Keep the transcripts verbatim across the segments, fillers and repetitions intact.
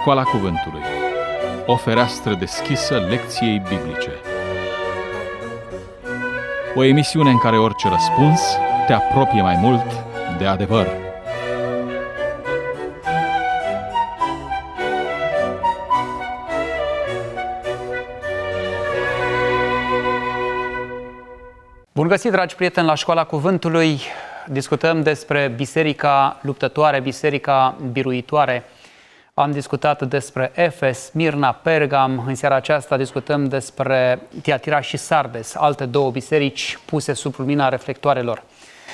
Școala Cuvântului, o fereastră deschisă lecției biblice. O emisiune în care orice răspuns te apropie mai mult de adevăr. Bun găsit, dragi prieteni, la Școala Cuvântului. Discutăm despre biserica luptătoare, biserica biruitoare. Am discutat despre Efes, Smirna, Pergam. În seara aceasta discutăm despre Tiatira și Sardes, alte două biserici puse sub lumina reflectoarelor.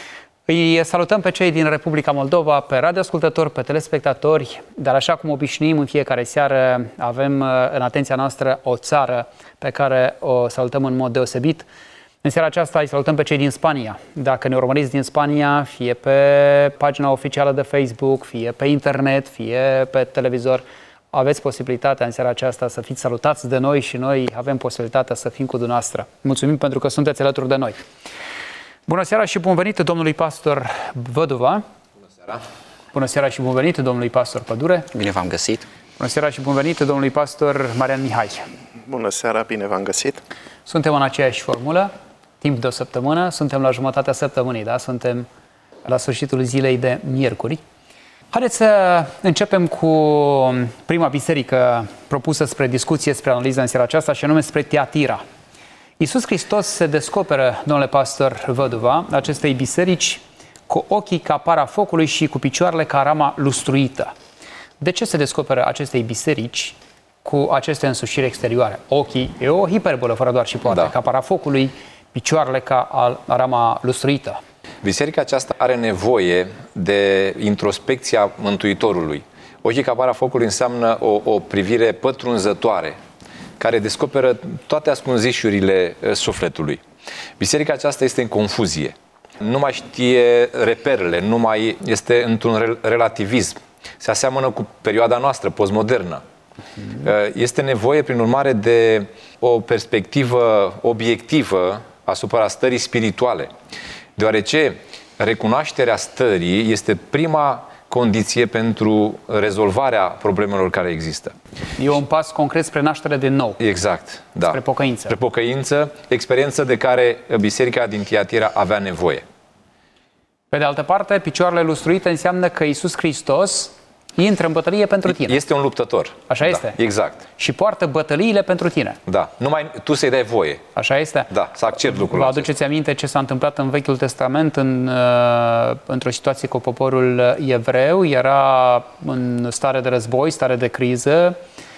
Îi salutăm pe cei din Republica Moldova, pe radioascultători, pe telespectatori, dar așa cum obișnuim în fiecare seară, avem în atenția noastră o țară pe care o salutăm în mod deosebit. În seara aceasta îi salutăm pe cei din Spania. Dacă ne urmăriți din Spania, fie pe pagina oficială de Facebook, fie pe internet, fie pe televizor, aveți posibilitatea în seara aceasta să fiți salutați de noi și noi avem posibilitatea să fim cu dumneavoastră. Mulțumim pentru că sunteți alături de noi. Bună seara și bun venit domnului pastor Văduva. Bună seara. Bună seara și bun venit domnului pastor Pădure. Bine v-am găsit. Bună seara și bun venit domnului pastor Marian Mihai. Bună seara, bine v-am găsit. Suntem în aceeași formulă. Timp de o săptămână, suntem la jumătatea săptămânii, da? Suntem la sfârșitul zilei de miercuri. Haideți să începem cu prima biserică propusă spre discuție, spre analiză în seara aceasta, și anume spre Tiatira. Iisus Hristos se descoperă, domnule pastor Văduva, acestei biserici cu ochii ca para focului și cu picioarele ca rama lustruită. De ce se descoperă acestei biserici cu aceste însușiri exterioare? Ochii, e o hiperbolă fără doar și poate, da. Ca para focului, picioarele ca rama lustruită. Biserica aceasta are nevoie de introspecția Mântuitorului. Ochii ca para focului înseamnă o, o privire pătrunzătoare, care descoperă toate ascunzișurile sufletului. Biserica aceasta este în confuzie. Nu mai știe reperele, nu mai este într-un relativism. Se aseamănă cu perioada noastră, postmodernă. Este nevoie, prin urmare, de o perspectivă obiectivă asupra stării spirituale, deoarece recunoașterea stării este prima condiție pentru rezolvarea problemelor care există. E un pas concret spre naștere de nou. Exact, da. Spre pocăință. Spre pocăință, experiență de care biserica din Tiatira avea nevoie. Pe de altă parte, picioarele lustruite înseamnă că Iisus Hristos intră în bătălie pentru tine. Este un luptător. Așa da, este? Exact. Și poartă bătăliile pentru tine. Da. Numai tu să-i dai voie. Așa este? Da, să accept lucrul Vă acesta. aduceți aminte ce s-a întâmplat în Vechiul Testament în, uh, într-o situație cu poporul evreu? Era în stare de război, stare de criză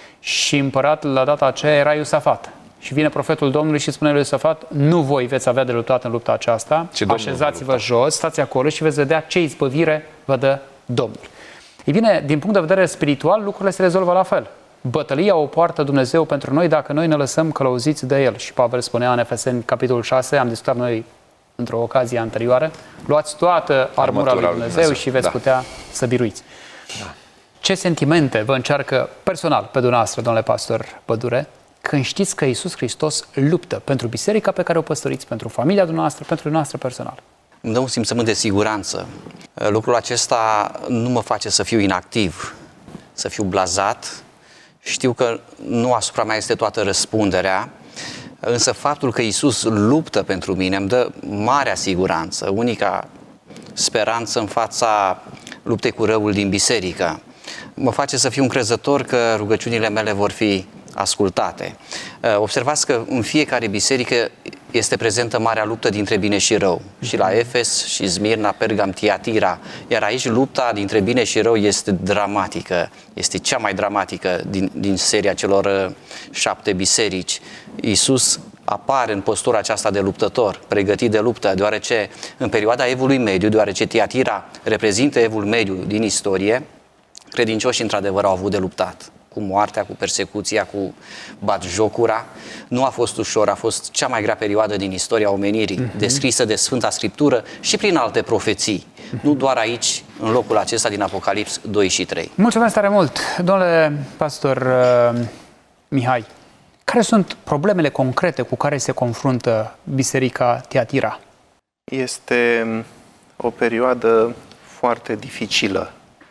și împărat la data aceea era Iosafat. Și vine profetul Domnului și spune lui Iosafat: nu voi veți avea de luptat în lupta aceasta, așezați-vă jos, stați acolo și veți vedea ce izbăvire vă dă Domnul. Ei bine, din punct de vedere spiritual, lucrurile se rezolvă la fel. Bătălia o poartă Dumnezeu pentru noi dacă noi ne lăsăm călăuziți de El. Și Pavel spunea în Efeseni, capitolul șase, am discutat noi într-o ocazie anterioară, luați toată armura lui Dumnezeu, Dumnezeu și veți da. putea să biruiți. Da. Ce sentimente vă încearcă personal pe dumneavoastră, domnule pastor Pădure, când știți că Iisus Hristos luptă pentru biserica pe care o păstoriți, pentru familia dumneavoastră, pentru dumneavoastră personal? Îmi dă un simțământ de siguranță. Lucrul acesta nu mă face să fiu inactiv, să fiu blazat. Știu că nu asupra mea este toată răspunderea, însă faptul că Iisus luptă pentru mine îmi dă marea siguranță, unica speranță în fața luptei cu răul din biserică. Mă face să fiu încrezător că rugăciunile mele vor fi ascultate. Observați că în fiecare biserică este prezentă marea luptă dintre bine și rău. Și la Efes, și Smirna, Pergam, Tiatira. Iar aici lupta dintre bine și rău este dramatică. Este cea mai dramatică din, din seria celor șapte biserici. Iisus apare în postura aceasta de luptător, pregătit de luptă, deoarece în perioada Evului Mediu, deoarece Tiatira reprezintă Evul Mediu din istorie, credincioșii într-adevăr au avut de luptat. Cu moartea, cu persecuția, cu batjocura. Nu a fost ușor, a fost cea mai grea perioadă din istoria omenirii, uh-huh. descrisă de Sfânta Scriptură și prin alte profeții. Uh-huh. Nu doar aici, în locul acesta din Apocalips doi și trei. Mulțumesc tare mult, domnule pastor uh, Mihai. Care sunt problemele concrete cu care se confruntă Biserica Tiatira? Este o perioadă foarte dificilă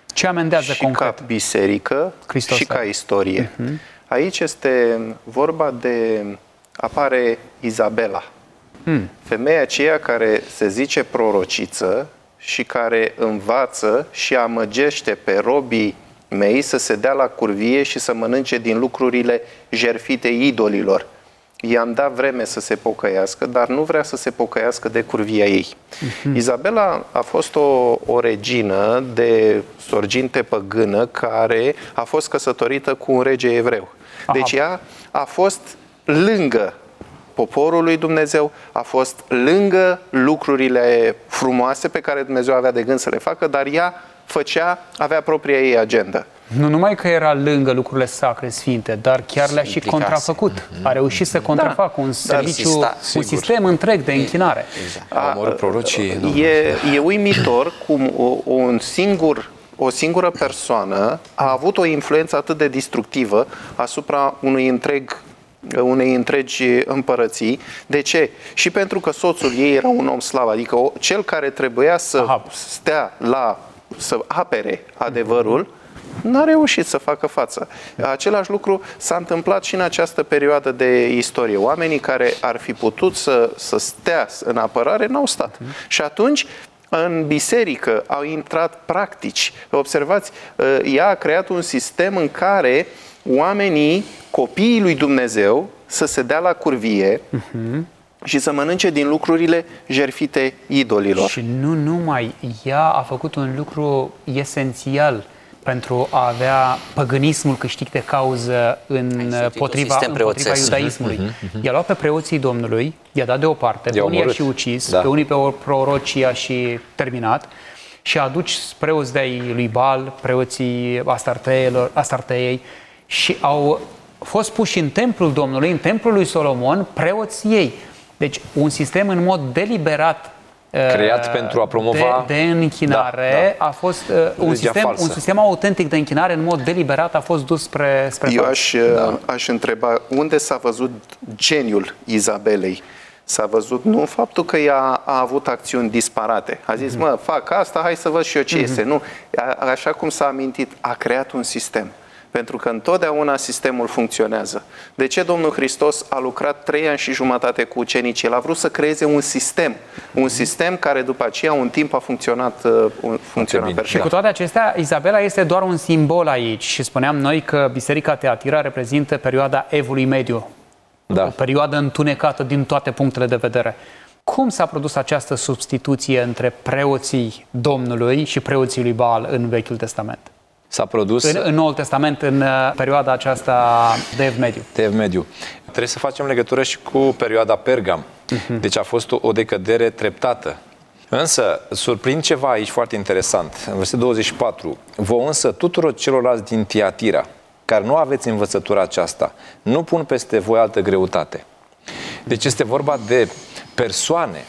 Ce amendează și concret? ca biserică Hristos și ca are. istorie. Uh-huh. Aici este vorba de... apare Izabela. Hmm. Femeia aceea care se zice prorociță și care învață și amăgește pe robii mei să se dea la curvie și să mănânce din lucrurile jertfite idolilor. I-am dat vreme să se pocăiască, dar nu vrea să se pocăiască de curvia ei. Uh-huh. Izabela a fost o, o regină de sorginte păgână care a fost căsătorită cu un rege evreu. Aha. Deci ea a fost lângă poporul lui Dumnezeu, a fost lângă lucrurile frumoase pe care Dumnezeu avea de gând să le facă, dar ea făcea, avea propria ei agendă. Nu numai că era lângă lucrurile sacre, sfinte, dar chiar le-a și Implicase. contrafăcut. A reușit să contrafacă da, un serviciu, exista, un sistem întreg de închinare. Exact. A omorât prorocii. E, e uimitor cum o, un singur, o singură persoană a avut o influență atât de destructivă asupra unui întreg unei întregi împărății. De ce? Și pentru că soțul ei era un om slav, adică cel care trebuia să Aha. stea la, să apere adevărul, n-a reușit să facă față. Același lucru s-a întâmplat și în această perioadă de istorie. Oamenii care ar fi putut să, să stea în apărare n-au stat. Mm. Și atunci în biserică au intrat practici. Observați, ea a creat un sistem în care oamenii, copiii lui Dumnezeu, să se dea la curvie uh-huh. și să mănânce din lucrurile jertfite idolilor. Și nu numai, ea a făcut un lucru esențial pentru a avea păgânismul câștig de cauză în potriva, împotriva iudaismului. Uh-huh. I-a luat pe preoții Domnului, i-a dat deoparte, pe unii i-a și ucis, da. pe unii pe prorocii i-a și terminat, și a adus preoți de-ai lui Baal, preoții Astarteiei, și au fost puși în templul Domnului, în templul lui Solomon, preoții ei. Deci un sistem în mod deliberat creat uh, pentru a promova de, de închinare, da, da. a fost uh, un, sistem, un sistem autentic de închinare în mod deliberat a fost dus spre, spre Eu aș, da. aș întreba unde s-a văzut geniul Izabelei. S-a văzut nu în faptul că ea a avut acțiuni disparate. A zis, mm-hmm. mă, fac asta, hai să văd și eu ce mm-hmm. este. Nu, a, așa cum s-a amintit, a creat un sistem. Pentru că întotdeauna sistemul funcționează. De ce Domnul Hristos a lucrat trei ani și jumătate cu ucenicii? El a vrut să creeze un sistem. Un sistem care după aceea un timp a funcționat, funcționat perfect. Și cu toate acestea, Izabela este doar un simbol aici. Și spuneam noi că Biserica Teatira reprezintă perioada Evului Mediu. Da. O perioadă întunecată din toate punctele de vedere. Cum s-a produs această substituție între preoții Domnului și preoții lui Baal în Vechiul Testament? S-a produs... În, în Noul Testament, în perioada aceasta de Ev Mediu. De Ev Mediu. Trebuie să facem legătură și cu perioada Pergam. Uh-huh. Deci a fost o, o decădere treptată. Însă, surprind ceva aici foarte interesant. În versetul douăzeci și patru. Vă însă tuturor celorlalți din Tiatira, care nu aveți învățătura aceasta, nu pun peste voi altă greutate. Deci este vorba de persoane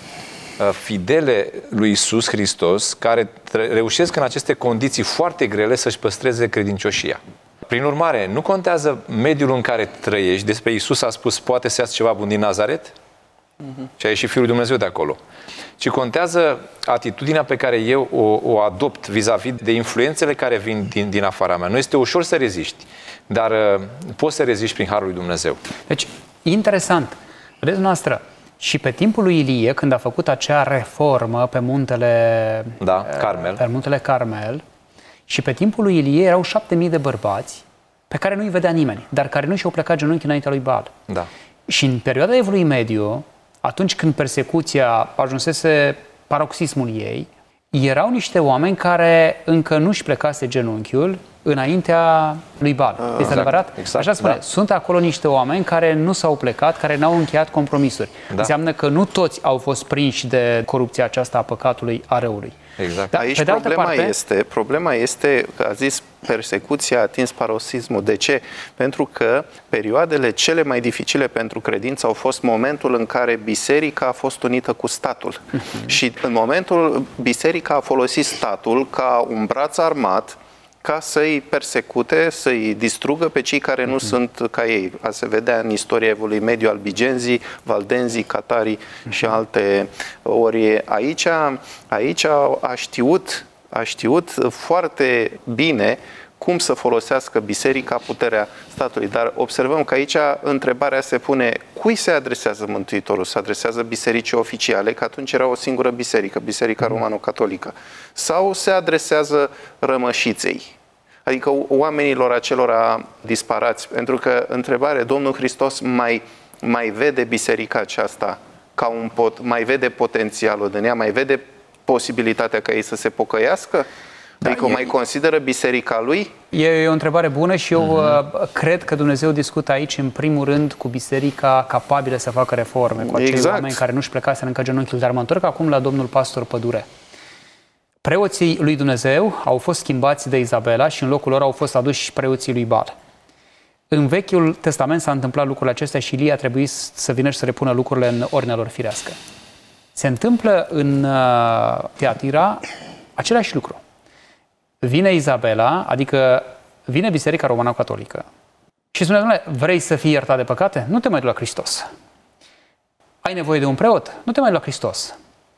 fidele lui Iisus Hristos, care reușesc în aceste condiții foarte grele să-și păstreze credincioșia. Prin urmare, nu contează mediul în care trăiești. Despre Iisus a spus, poate să iați ceva bun din Nazaret? Uh-huh. Și a ieșit Fiul lui Dumnezeu de acolo. Ci contează atitudinea pe care eu o, o adopt vis-a-vis de influențele care vin din, din afara mea. Nu este ușor să reziști, dar uh, poți să reziști prin Harul lui Dumnezeu. Deci, interesant. Vedeți noastră, și pe timpul lui Ilie, când a făcut acea reformă pe muntele, da, Carmel. pe muntele Carmel, și pe timpul lui Ilie erau șapte mii de bărbați pe care nu-i vedea nimeni, dar care nu și-au plecat genunchi înaintea lui Baal. Da. Și în perioada Evului Mediu, atunci când persecuția ajunsese paroxismul ei, erau niște oameni care încă nu-și plecase genunchiul înaintea lui Baal. Este exact, adevărat? Exact, Așa spune. Da. Sunt acolo niște oameni care nu s-au plecat, care n-au încheiat compromisuri. Da. Înseamnă că nu toți au fost prinși de corupția aceasta a păcatului, a răului. Exact. Da, aici pe de problema, parte... este, problema este, că a zis, persecuția a atins paroxismul. De ce? Pentru că perioadele cele mai dificile pentru credință au fost momentul în care biserica a fost unită cu statul. Uh-huh. Și în momentul biserica a folosit statul ca un braț armat ca să-i persecute, să-i distrugă pe cei care nu uh-huh. sunt ca ei. A se vedea în istoria Evului Mediu albigenzii, valdenzii, catarii uh-huh. și alte. Ori aici, aici a știut a știut foarte bine cum să folosească biserica puterea statului. Dar observăm că aici întrebarea se pune, cui se adresează Mântuitorul? Se adresează bisericii oficiale, că atunci era o singură biserică, Biserica Romano-Catolică. Sau se adresează rămășiței? Adică oamenilor acelora disparați. Pentru că, întrebare, Domnul Hristos mai, mai vede biserica aceasta ca un pot, mai vede potențialul din ea, mai vede posibilitatea ca ei să se pocăiască? Adică da, mai e... consideră biserica lui? E o întrebare bună și eu uh-huh. cred că Dumnezeu discută aici în primul rând cu biserica capabilă să facă reforme, cu acei exact. oameni care nu-și plecaseră încă genunchiul. Dar mă întorc acum la domnul pastor Pădure. Preoții lui Dumnezeu au fost schimbați de Izabela și în locul lor au fost aduși preoții lui Baal. În Vechiul Testament s-a întâmplat lucrul acesta și Ilie a trebuit să vină și să repună lucrurile în ordinea lor firească. Se întâmplă în Teatira același lucru. Vine Izabela, adică vine Biserica Romano-Catolică și spune, domnule, vrei să fii iertat de păcate? Nu te mai du la Hristos. Ai nevoie de un preot? Nu te mai du la Hristos.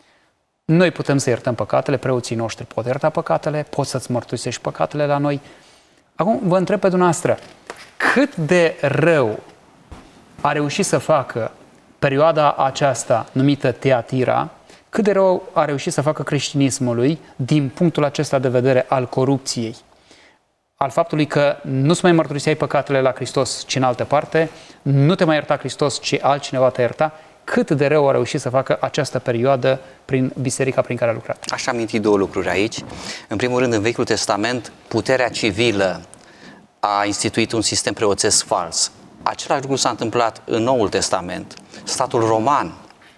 Noi putem să iertăm păcatele, preoții noștri pot ierta păcatele, pot să-ți mărturisești păcatele la noi. Acum vă întreb pe dumneavoastră, cât de rău a reușit să facă perioada aceasta numită Teatira, cât de rău a reușit să facă creștinismului din punctul acesta de vedere al corupției, al faptului că nu-ți mai mărturiseai păcatele la Hristos, ci în altă parte, nu te mai ierta Hristos, ci altcineva te ierta, cât de rău a reușit să facă această perioadă prin biserica prin care a lucrat. Aș aminti două lucruri aici. În primul rând, în Vechiul Testament, puterea civilă a instituit un sistem preoțesc fals. Același lucru s-a întâmplat în Noul Testament. Statul roman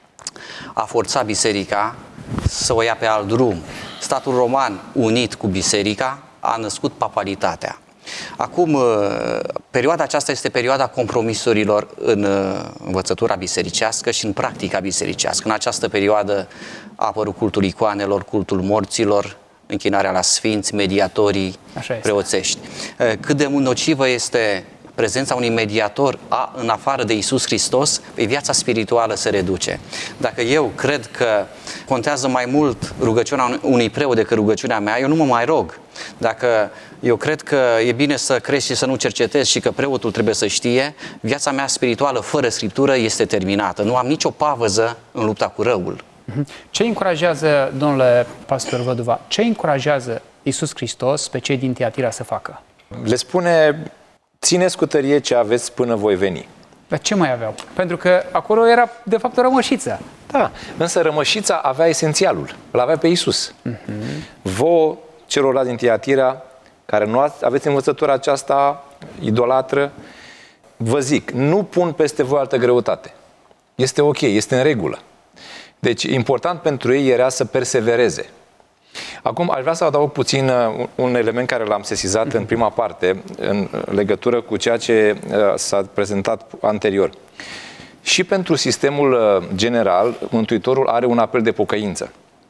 a forțat biserica să o ia pe alt drum. Statul roman, unit cu biserica, a născut papalitatea. Acum, perioada aceasta este perioada compromisurilor în învățătura bisericească și în practica bisericească. În această perioadă a apărut cultul icoanelor, cultul morților, închinarea la sfinți, mediatorii preoțești. Cât de nocivă este prezența unui mediator a, în afară de Iisus Hristos, pe viața spirituală se reduce. Dacă eu cred că contează mai mult rugăciunea unui preot decât rugăciunea mea, eu nu mă mai rog. Dacă eu cred că e bine să crezi și să nu cercetezi și că preotul trebuie să știe, viața mea spirituală fără Scriptură este terminată. Nu am nicio pavăză în lupta cu răul. Ce încurajează, domnule pastor Văduva, ce încurajează Iisus Hristos pe cei din Teatira să facă? Le spune, țineți cu tărie ce aveți până voi veni. Dar ce mai aveau? Pentru că acolo era, de fapt, o rămășiță. Da, însă rămășița avea esențialul, îl avea pe Iisus. Uh-huh. Vouă, celorlalți din Teatira, care nu aveți învățătura aceasta idolatră, vă zic, nu pun peste voi altă greutate. Este ok, este în regulă. Deci, important pentru ei era să persevereze. Acum, aș vrea să adaug puțin un element care l-am sesizat în prima parte, în legătură cu ceea ce s-a prezentat anterior. Și pentru sistemul general, Mântuitorul are un apel de pocăință.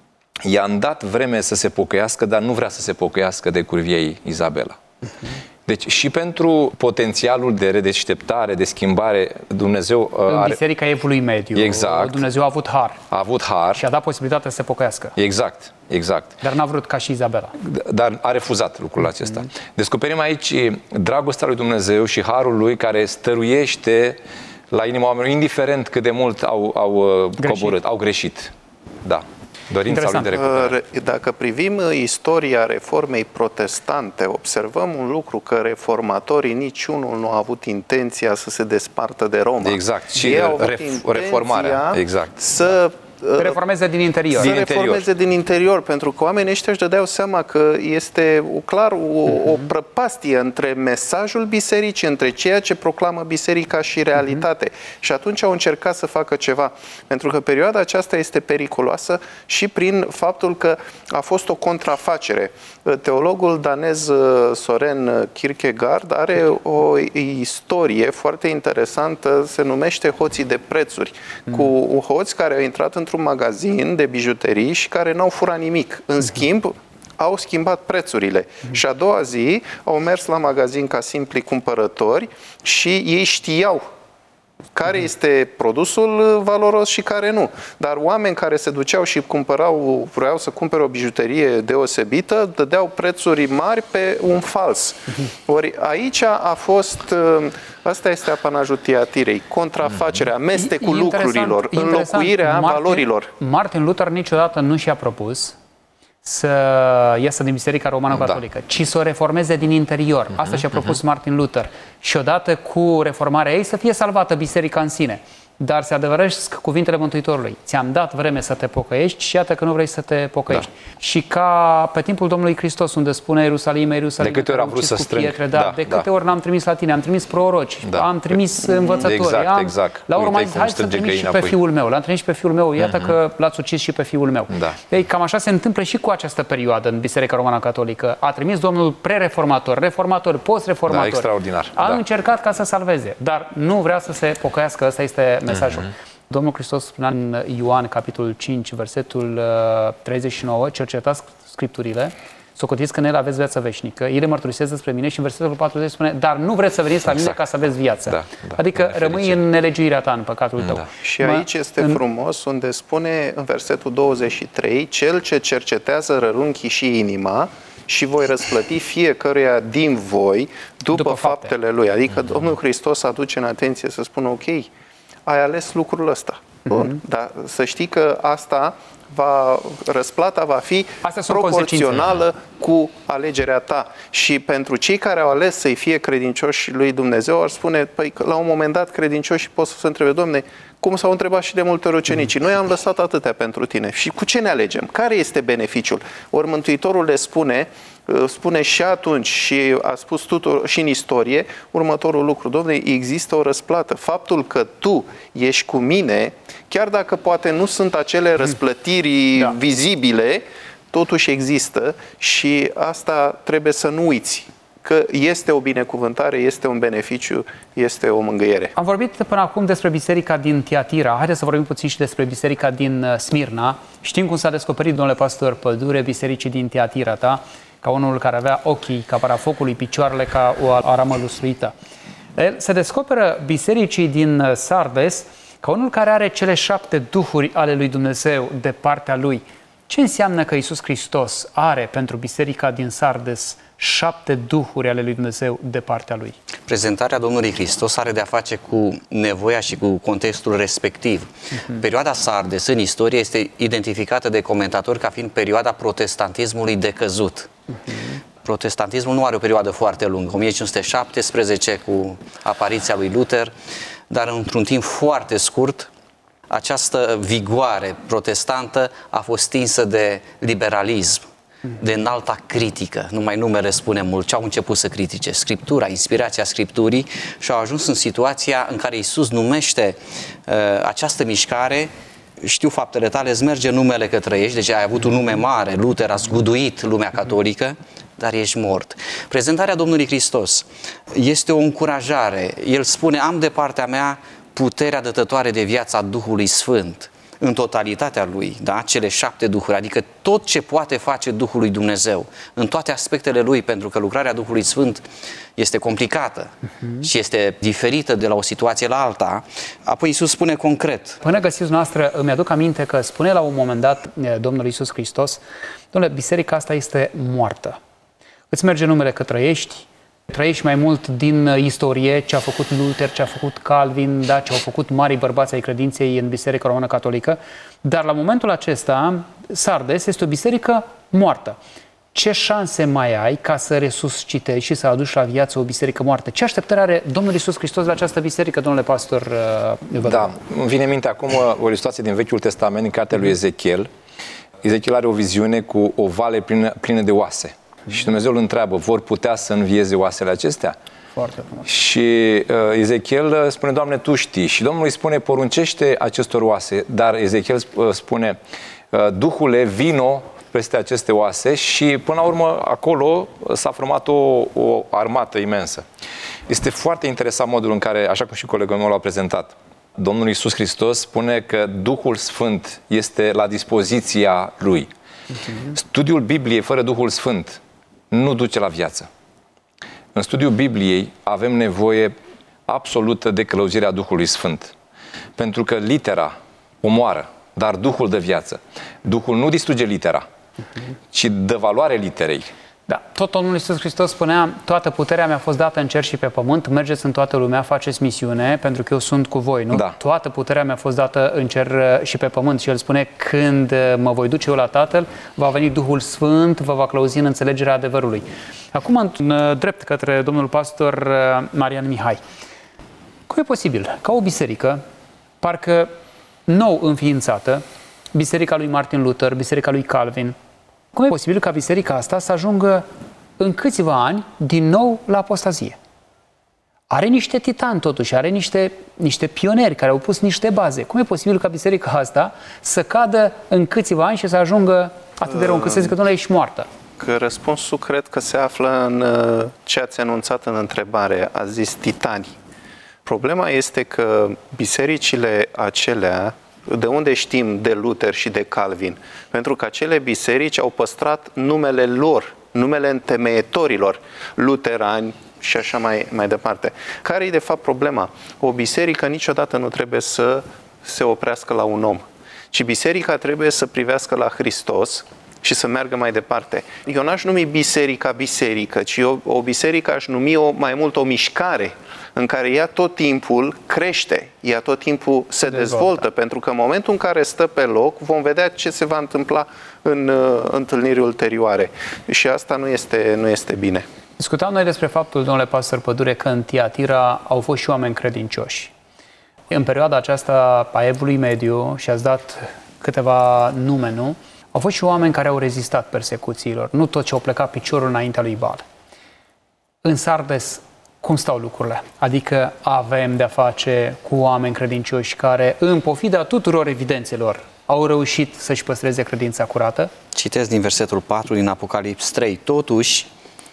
I-a dat vreme să se pocăiască, dar nu vrea să se pocăiască de curvia ei, Izabela. Deci și pentru potențialul de redeșteptare, de schimbare, Dumnezeu în are... Biserica Evului Mediu, exact. Dumnezeu a avut har. A avut har. Și a dat posibilitatea să se pocăiască. Exact, exact. Dar n-a vrut ca și Izabela. Dar a refuzat lucrul acesta. Mm-hmm. Descoperim aici dragostea lui Dumnezeu și harul lui care stăruiește la inima oamenilor, indiferent cât de mult au, au coborât, au greșit. Da. Dorința lui de recuperare. Dacă privim istoria reformei protestante, observăm un lucru, că reformatorii niciunul nu a avut intenția să se despartă de Roma. Exact. Și ei au ref, reformarea. Exact. Să reformeze din interior. Să din reformeze interior. din interior, pentru că oamenii ăștia își dădeau seama că este clar o, o prăpastie între mesajul bisericii, între ceea ce proclamă biserica și realitate. Uh-huh. Și atunci au încercat să facă ceva. Pentru că perioada aceasta este periculoasă și prin faptul că a fost o contrafacere. Teologul danez Soren Kierkegaard are o istorie foarte interesantă, se numește Hoții de prețuri, uh-huh. cu hoți care au intrat într-un magazin de bijuterii și care n-au furat nimic. În schimb, au schimbat prețurile. Și a doua zi au mers la magazin ca simpli cumpărători și ei știau Care este produsul valoros și care nu. Dar oameni care se duceau și cumpărau, vreau să cumpere o bijuterie deosebită, dădeau prețuri mari pe un fals. Ori aici a fost, asta este apanajul Tiatirei, contrafacerea, amestecul lucrurilor, înlocuirea Martin, valorilor. Martin Luther niciodată nu și-a propus să iasă din Biserica Romano-Catolică, da. ci să o reformeze din interior. Asta și-a propus Martin Luther. Și odată cu reformarea ei să fie salvată biserica în sine. Dar se adevăresc cuvintele Mântuitorului. Ți-am dat vreme să te pocăiești și iată că nu vrei să te pocăiești. Da. Și ca pe timpul Domnului Hristos, unde spune Ierusalim, Ierusalim, de câte ori am vrut să strâng. Pietre, da, da, de câte da. ori n-am trimis la tine, am trimis proroci, da. am trimis învățători. Exact, am, exact. La urmă zis, hai să trimis și pe apoi. fiul meu. L-am trimis și pe fiul meu, iată uh-huh. că l-ați ucis și pe fiul meu. Da. Ei, cam așa se întâmplă și cu această perioadă în Biserica Romano-Catolică. A trimis Domnul pre-reformator, reformator, post-reformator. Da, extraordinar. A da. încercat ca să salveze, dar nu vrea să se pocăiască. Ăsta este mesajul. Uh-huh. Domnul Hristos spunea în Ioan, capitolul cinci, versetul treizeci și nouă, cercetați Scripturile, socotiți că în ele aveți viața veșnică. Ele mărturisesc despre mine și în versetul patruzeci spune, dar nu vreți să veniți la mine exact. ca să aveți viață. Da, da, adică rămâi în nelegiuirea ta, în păcatul tău. Da. Și aici este în... frumos, unde spune în versetul douăzeci și trei, cel ce cercetează rărunchii și inima și voi răsplăti fiecăruia din voi după, după faptele fapte. lui. Adică mm-hmm. Domnul Hristos aduce în atenție să spună, ok, ai ales lucrul ăsta. Bun? Mm-hmm. Dar să știi că asta va, răsplata va fi proporțională cu alegerea ta. Și pentru cei care au ales să-i fie credincioși lui Dumnezeu, ar spune, păi, că la un moment dat credincioșii pot să se întrebe, Doamne, cum s-au întrebat și de multe ori ucenicii, noi am lăsat atâtea pentru tine și cu ce ne alegem? Care este beneficiul? Ori Mântuitorul le spune, spune și atunci și a spus tuturor și în istorie următorul lucru, Doamne, există o răsplată. Faptul că tu ești cu mine, chiar dacă poate nu sunt acele răsplătiri da. vizibile, totuși există și asta trebuie să nu uiți. Că este o binecuvântare, este un beneficiu, este o mângâiere. Am vorbit până acum despre biserica din Tiatira. Haideți să vorbim puțin și despre biserica din Smirna. Știm cum s-a descoperit, domnule pastor Pădure, bisericii din Tiatira, da? Ca unul care avea ochii ca parafocului, picioarele ca o aramă lustruită. Se descoperă bisericii din Sardes ca unul care are cele șapte duhuri ale lui Dumnezeu de partea lui. Ce înseamnă că Iisus Hristos are pentru biserica din Sardes șapte duhuri ale lui Dumnezeu de partea lui? Prezentarea Domnului Hristos are de-a face cu nevoia și cu contextul respectiv. Uh-huh. Perioada Sardes în istorie este identificată de comentatori ca fiind perioada protestantismului decăzut. Uh-huh. Protestantismul nu are o perioadă foarte lungă, o mie cinci sute șaptesprezece cu apariția lui Luther, dar într-un timp foarte scurt această vigoare protestantă a fost stinsă de liberalism, de înalta critică, numai numele spune mult, ce au început să critique Scriptura, inspirația Scripturii și au ajuns în situația în care Iisus numește uh, această mișcare, știu faptele tale, îți merge numele că trăiești, deci ai avut un nume mare, Luther a zguduit lumea catolică, dar ești mort. Prezentarea Domnului Hristos este o încurajare, El spune, am de partea mea puterea dătătoare de viața Duhului Sfânt, în totalitatea lui, da? Cele șapte duhuri, adică tot ce poate face Duhul lui Dumnezeu, în toate aspectele lui, pentru că lucrarea Duhului Sfânt este complicată uh-huh. și este diferită de la o situație la alta. Apoi Iisus spune concret. Până găsiți noastră, îmi aduc aminte că spune la un moment dat Domnul Iisus Hristos, Dom'le, biserica asta este moartă. Îți merge numele că trăiești, trăiești mai mult din istorie, ce a făcut Luther, ce a făcut Calvin, da, ce au făcut marii bărbați ai credinței în Biserica Română Catolică, dar la momentul acesta, Sardes este o biserică moartă. Ce șanse mai ai ca să resuscitezi și să aduci la viață o biserică moartă? Ce așteptare are Domnul Iisus Hristos la această biserică, domnule pastor Vădău? Da, îmi vine în minte acum o ilustrație din Vechiul Testament, în cartea lui Ezechiel. Ezechiel are o viziune cu o vale plină, plină de oase. Și Dumnezeu îl întreabă, vor putea să învieze oasele acestea? Foarte frumos. Și uh, Ezechiel spune, Doamne, Tu știi. Și Domnul îi spune, poruncește acestor oase, dar Ezechiel uh, spune, uh, Duhule, vino peste aceste oase și până la urmă acolo s-a format o, o armată imensă. Este foarte interesant modul în care, așa cum și colegul meu l-a prezentat, Domnul Iisus Hristos spune că Duhul Sfânt este la dispoziția Lui. Uh-huh. Studiul Bibliei fără Duhul Sfânt nu duce la viață. În studiul Bibliei avem nevoie absolută de călăuzirea Duhului Sfânt. Pentru că litera omoară, dar Duhul dă viață. Duhul nu distruge litera, ci dă valoare literei. Da, tot Domnul Iisus Hristos spunea: toată puterea mi-a fost dată în cer și pe pământ, mergeți în toată lumea, faceți misiune, pentru că eu sunt cu voi, nu? Da. Toată puterea mi-a fost dată în cer și pe pământ. Și El spune: când mă voi duce eu la Tatăl, va veni Duhul Sfânt, vă va călăuzi în înțelegerea adevărului. Acum, în drept către domnul pastor Marian Mihai. Cum e posibil ca o biserică, parcă nou înființată, biserica lui Martin Luther, biserica lui Calvin, cum e posibil ca biserica asta să ajungă în câțiva ani din nou la apostazie? Are niște titani totuși, are niște, niște pionieri care au pus niște baze. Cum e posibil ca biserica asta să cadă în câțiva ani și să ajungă atât de rău încât să zică: domnule, ești moartă? Că răspunsul cred că se află în ce ați anunțat în întrebare. A zis titani. Problema este că bisericile acelea, de unde știm de Luther și de Calvin? Pentru că acele biserici au păstrat numele lor, numele întemeietorilor, luterani și așa mai, mai departe. Care e de fapt problema? O biserică niciodată nu trebuie să se oprească la un om, ci biserica trebuie să privească la Hristos și să meargă mai departe. Eu n-aș numi biserica biserică, ci o, o biserică aș numi o, mai mult o mișcare în care ea tot timpul crește, ea tot timpul se dezvoltă, dezvoltă pentru că în momentul în care stă pe loc, vom vedea ce se va întâmpla în uh, întâlniri ulterioare. Și asta nu este, nu este bine. Discutam noi despre faptul, domnule pastor Pădure, că în Tiatira au fost și oameni credincioși. În perioada aceasta a Evului Mediu, și ați dat câteva nume, nu? Au fost și oameni care au rezistat persecuțiilor, nu tot ce au plecat piciorul înaintea lui Baal. În Sardes, cum stau lucrurile? Adică avem de-a face cu oameni credincioși care, în pofida tuturor evidențelor, au reușit să-și păstreze credința curată? Citesc din versetul patru din Apocalips trei. Totuși,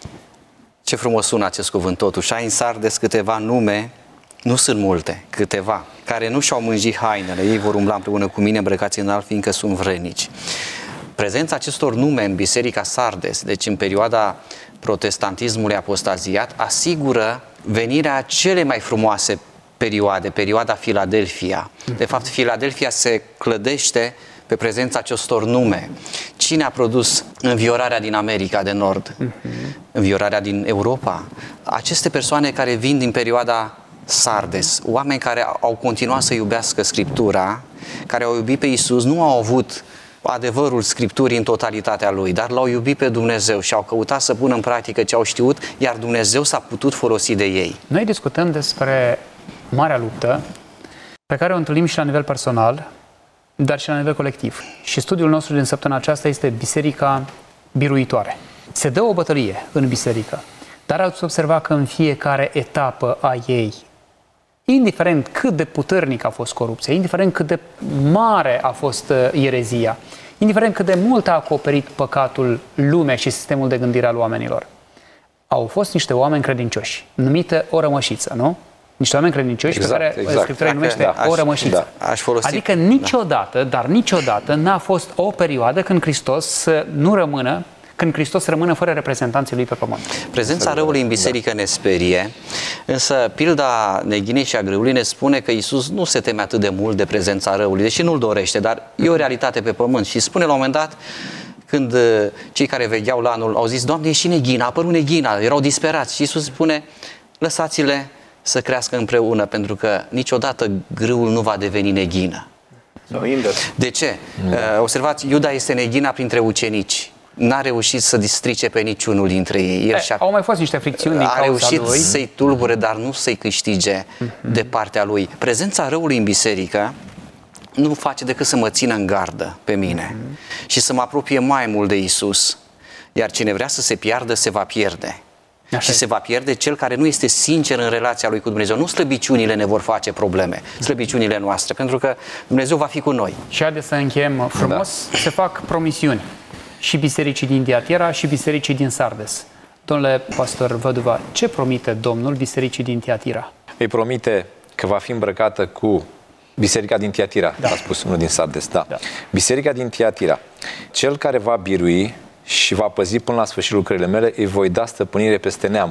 ce frumos sună acest cuvânt, totuși, ai în Sardes câteva nume, nu sunt multe, câteva, care nu și-au mânjit hainele, ei vor umbla împreună cu mine îmbrăcați în alb, fiindcă sunt vrednici. Prezența acestor nume în Biserica Sardes, deci în perioada protestantismului apostaziat, asigură venirea cele mai frumoase perioade, perioada Filadelfia. De fapt, Filadelfia se clădește pe prezența acestor nume. Cine a produs înviorarea din America de Nord? Înviorarea din Europa? Aceste persoane care vin din perioada Sardes, oameni care au continuat să iubească Scriptura, care au iubit pe Iisus, nu au avut adevărul Scripturii în totalitatea lui, dar l-au iubit pe Dumnezeu și au căutat să pună în practică ce au știut, iar Dumnezeu s-a putut folosi de ei. Noi discutăm despre marea luptă pe care o întâlnim și la nivel personal, dar și la nivel colectiv. Și studiul nostru din săptămâna aceasta este Biserica Biruitoare. Se dă o bătălie în biserică, dar ați observa că în fiecare etapă a ei, indiferent cât de puternic a fost corupția, indiferent cât de mare a fost ierezia, indiferent cât de mult a acoperit păcatul lumea și sistemul de gândire al oamenilor, au fost niște oameni credincioși, numită o rămășiță, nu? Niște oameni credincioși exact, pe care exact. Scriptura îi numește da, o rămășiță. Da, aș folosi, adică niciodată, da. dar niciodată n-a fost o perioadă când Hristos să nu rămână, când Hristos rămână fără reprezentanții lui pe pământ. Prezența răului în biserică da. ne sperie, însă pilda neghinei și a grâului ne spune că Iisus nu se teme atât de mult de prezența răului, deși nu-l dorește, dar e o realitate pe pământ. Și spune la un moment dat, când cei care vegheau lanul au zis: Doamne, e și neghina, a apărut neghina, erau disperați. Și Iisus spune: lăsați-le să crească împreună, pentru că niciodată grâul nu va deveni neghină. De ce? Da. Observați, Iuda este neghina printre ucenici. N-a reușit să districe pe niciunul dintre ei. El e, au mai fost niște fricțiuni din a cauza reușit lui. să-i tulbure, dar nu să-i câștige mm-hmm. de partea lui. Prezența răului în biserică nu face decât să mă țină în gardă pe mine mm-hmm. și să mă apropie mai mult de Iisus. Iar cine vrea să se piardă, se va pierde. Așa și e. se va pierde cel care nu este sincer în relația lui cu Dumnezeu. Nu slăbiciunile ne vor face probleme, slăbiciunile noastre, pentru că Dumnezeu va fi cu noi. Și haideți să încheiem frumos, da. se fac promisiuni. Și bisericii din Tiatira și bisericii din Sardes. Domnule pastor Văduva, ce promite Domnul bisericii din Tiatira? Îi promite că va fi îmbrăcată cu biserica din Tiatira, da. a spus unul din Sardes. Da. Da. Biserica din Tiatira. Cel care va birui și va păzi până la sfârșit lucrările mele, îi voi da stăpânire peste neamuri.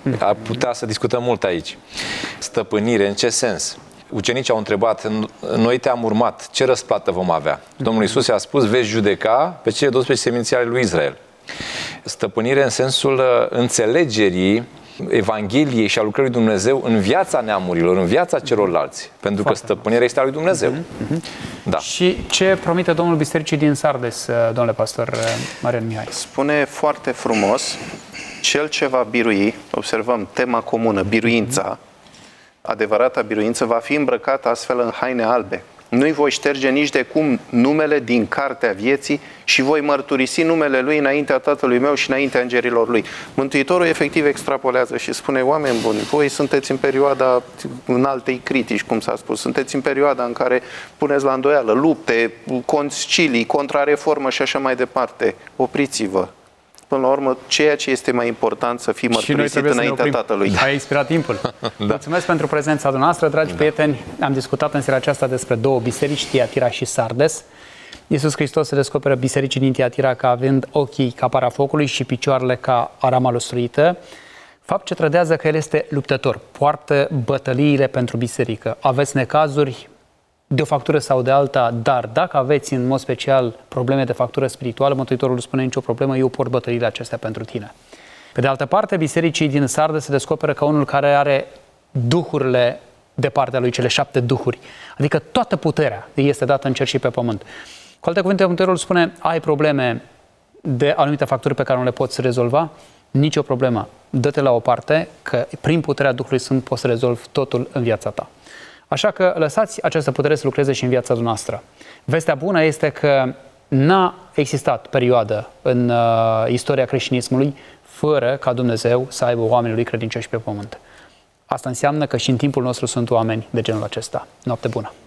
Ar putea să discutăm mult aici. Stăpânire, în ce sens? Ucenicii au întrebat, noi te-am urmat, ce răsplată vom avea? Domnul Iisus i-a spus, veți judeca pe cele douăsprezece seminții ale lui Israel. Stăpânire în sensul înțelegerii Evangheliei și a lucrării lui Dumnezeu în viața neamurilor, în viața celorlalți. Pentru că stăpânirea este a lui Dumnezeu. Uh-huh. Da. Și ce promite Domnul Bisericii din Sardes, domnule pastor Marian Mihai? Spune foarte frumos, cel ce va birui, observăm tema comună, biruința, adevărata biruință, va fi îmbrăcat astfel în haine albe. Nu-i voi șterge nici de cum numele din cartea vieții și voi mărturisi numele Lui înaintea Tatălui meu și înaintea îngerilor Lui. Mântuitorul efectiv extrapolează și spune, oameni buni, voi sunteți în perioada înaltei critici, cum s-a spus, sunteți în perioada în care puneți la îndoială lupte, concilii, contrareformă și așa mai departe. Opriți-vă. Până la urmă, ceea ce este mai important să fii mărturisit înaintea Tatălui. A expirat timpul. Da. Mulțumesc pentru prezența dumneavoastră, dragi da. prieteni. Am discutat în seara aceasta despre două biserici, Tiatira și Sardes. Iisus Hristos se descoperă bisericii din Tiatira ca având ochii ca para focului și picioarele ca arama lustruită. Fapt ce trădează că El este luptător, poartă bătăliile pentru biserică. Aveți necazuri de o factură sau de alta, dar dacă aveți în mod special probleme de factură spirituală, Mântuitorul spune nicio problemă, eu port bătăliile acestea pentru tine. Pe de altă parte, bisericii din Sardes se descoperă ca unul care are duhurile de partea lui, cele șapte duhuri, adică toată puterea este dată în cer și pe pământ. Cu alte cuvinte, Mântuitorul spune, ai probleme de anumite facturi pe care nu le poți rezolva, nicio problemă, dă-te la o parte, că prin puterea Duhului Sfânt poți să rezolvi totul în viața ta. Așa că lăsați această putere să lucreze și în viața noastră. Vestea bună este că n-a existat perioadă în uh, istoria creștinismului fără ca Dumnezeu să aibă oamenii lui credincioși pe pământ. Asta înseamnă că și în timpul nostru sunt oameni de genul acesta. Noapte bună!